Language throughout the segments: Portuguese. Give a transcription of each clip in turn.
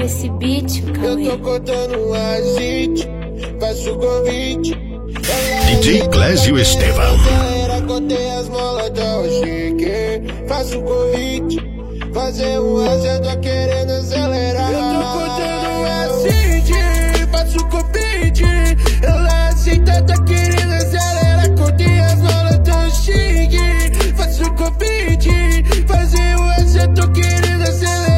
nesse beat, Cauê. Eu tô contando um azeite, faço convite. DJ Clésio Estevão. Galera, contei as molas, então eu cheguei. Faço convite, fazer um asa, tô querendo acelerar. Eu tô contando um azeite, faço convite. Ela aceita, tá querendo acelerar. Contei as molas, então eu cheguei. Faço convite, fazer um asa, tô querendo acelerar.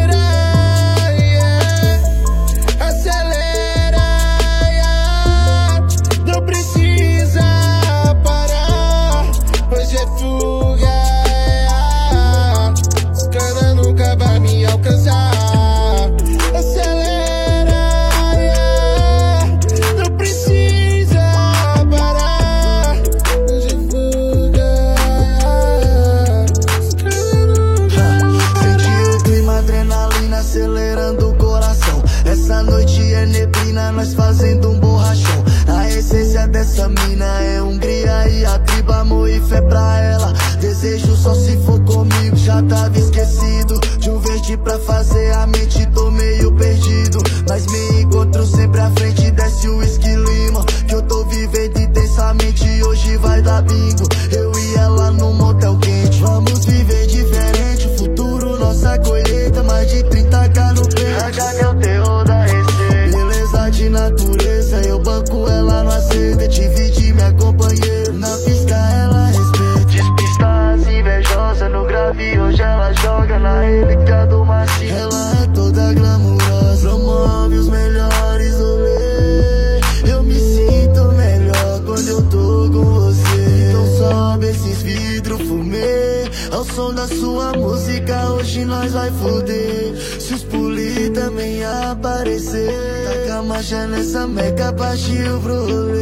Acelerando o coração. Essa noite é neblina, nós fazendo um borrachão. A essência dessa mina é Hungria e a tribo, amor e fé pra ela. Desejo só se for comigo. Já tava esquecido de um verde pra fazer a mente, tô meio perdido. Mas me encontro sempre à frente, desce o whisky lima. Que eu tô vivendo intensamente, hoje vai dar bingo. Eu e ela num motel quente, vamos viver diferente. O futuro, nossa colheita, mais de 30k no peito. Já é o terror da receita. Beleza de natureza, eu banco ela no aceita. Divide minha companheira, na pista ela respeita. Despista as invejosas, no grave hoje ela joga na relíquia do machinho. Ela é toda glamurosa, promove os melhores rolês. Eu me sinto melhor quando eu tô com você. Então sobe esses vidros, fumê. Ao som da sua música, hoje nós vai foder. Se os poli também aparecer, taca a marcha nessa meca, partiu pro rolê.